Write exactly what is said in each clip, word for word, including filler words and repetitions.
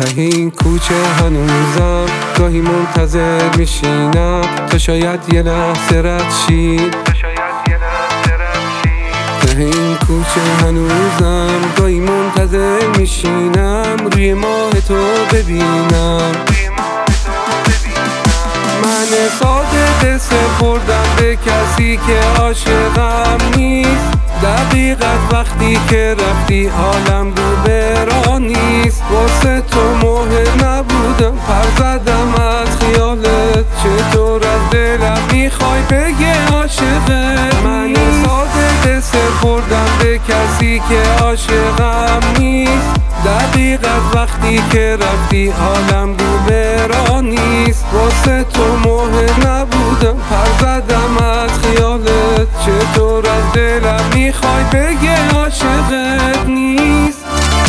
ته این کوچه هنوزم گاهی منتظر میشینم تا شاید یه لحظه رد شی. ته این کوچه هنوزم گاهی منتظر میشینم روی ماه تو ببینم. من ساده سپردم به کسی که عاشقم نیست. دقیقت وقتی که رفتی حالم رو برا نیست. واسه تو مهم نبودم پر زدم از خیالت. چطور از دلم میخوای بگه عاشقت. من ساده سپردم به کسی که عاشقم نیست. دقیقت وقتی که رفتی حالم رو برا نیست. واسه تو مهم نبودم پر زدم از خیالت. چطور از دلم میخوای بگه عاشقت نیست.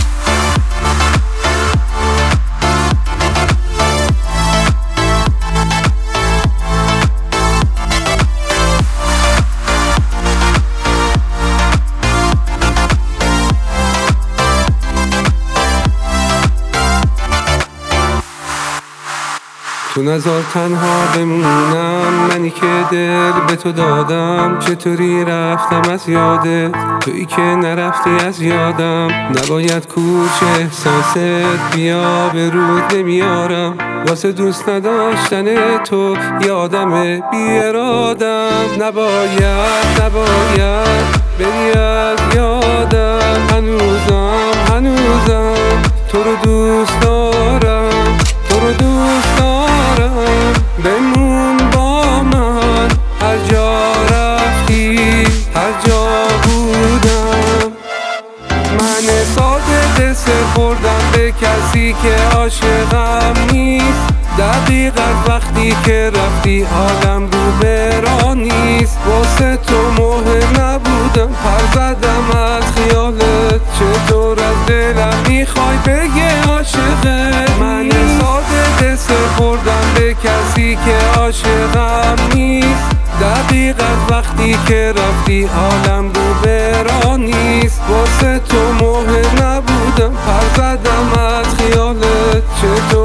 تو نذار تنها بمونم، منی که دل به تو دادم. چطوری رفتم از یاده، تویی که نرفتی از یادم. نباید کوچه احساست بیا به رود نمیارم. واسه دوست نداشتن تو یادم بی ارادم. نباید نباید بری از یادم. هنوزم هنوزم تو رو دوست دارم، تو رو دوست دارم. بمون با من هر جا رفتی، هر جا بودم. من ساده سپردم به کسی که عاشقم نیست. دقیقت وقتی که رفتی حالم رو برا نیست. واسه تو مهم نبودم پر زدم از خیالت. چطور از دلم میخوای بگه عاشقت. من ساده سپردم به کسی که عاشقم نیست. دقیقت وقتی که رفتی حالم رو برا نیست. واسه تو مهم نبودم پر زدم از خیالت. چطور